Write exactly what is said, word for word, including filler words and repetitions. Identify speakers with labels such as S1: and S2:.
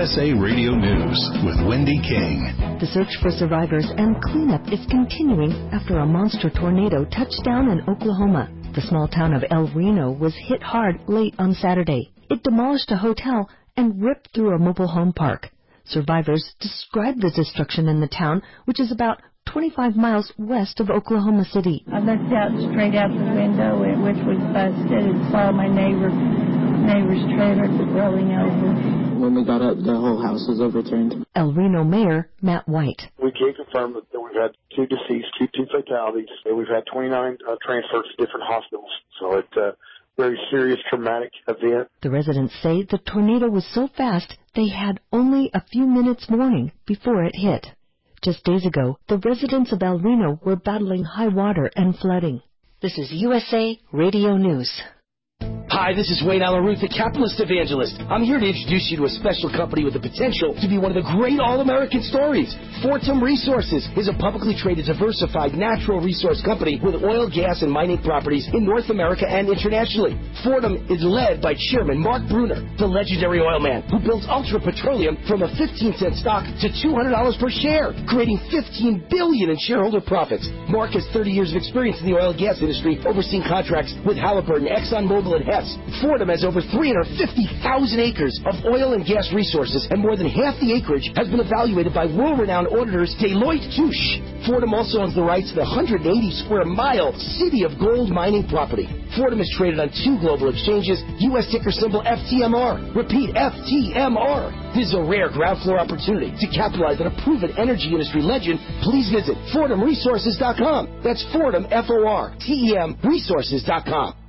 S1: S A Radio News with Wendy King.
S2: The search for survivors and cleanup is continuing after a monster tornado touched down in Oklahoma. The small town of El Reno was hit hard late on Saturday. It demolished a hotel and ripped through a mobile home park. Survivors described the destruction in the town, which is about twenty-five miles west of Oklahoma City.
S3: I looked out straight out the window, which was busted, and saw my neighbor, neighbor's trailer rolling over.
S4: When we got up, the whole house was overturned.
S2: El Reno Mayor Matt White.
S5: We can confirm that we've had two deceased, two, two fatalities, and we've had twenty-nine uh, transfers to different hospitals. So it's a very serious, traumatic event.
S2: The residents say the tornado was so fast they had only a few minutes warning before it hit. Just days ago, the residents of El Reno were battling high water and flooding. This is U S A Radio News.
S6: Hi, this is Wayne Alaruth, the Capitalist Evangelist. I'm here to introduce you to a special company with the potential to be one of the great all-American stories. Fortum Resources is a publicly traded, diversified natural resource company with oil, gas, and mining properties in North America and internationally. Fortum is led by Chairman Mark Bruner, the legendary oil man who built Ultra Petroleum from a fifteen cent stock to two hundred dollars per share, creating fifteen billion dollars in shareholder profits. Mark has thirty years of experience in the oil and gas industry, overseeing contracts with Halliburton, ExxonMobil, and Hess. Fortum has over three hundred fifty thousand acres of oil and gas resources, and more than half the acreage has been evaluated by world-renowned auditors Deloitte Touche. Fortum also owns the rights to the one hundred eighty square mile City of Gold mining property. Fortum is traded on two global exchanges, U S ticker symbol F T M R. Repeat, F T M R. This is a rare ground floor opportunity to capitalize on a proven energy industry legend. Please visit Fortum Resources dot com. That's Fortum, F O R T E M, Resources dot com.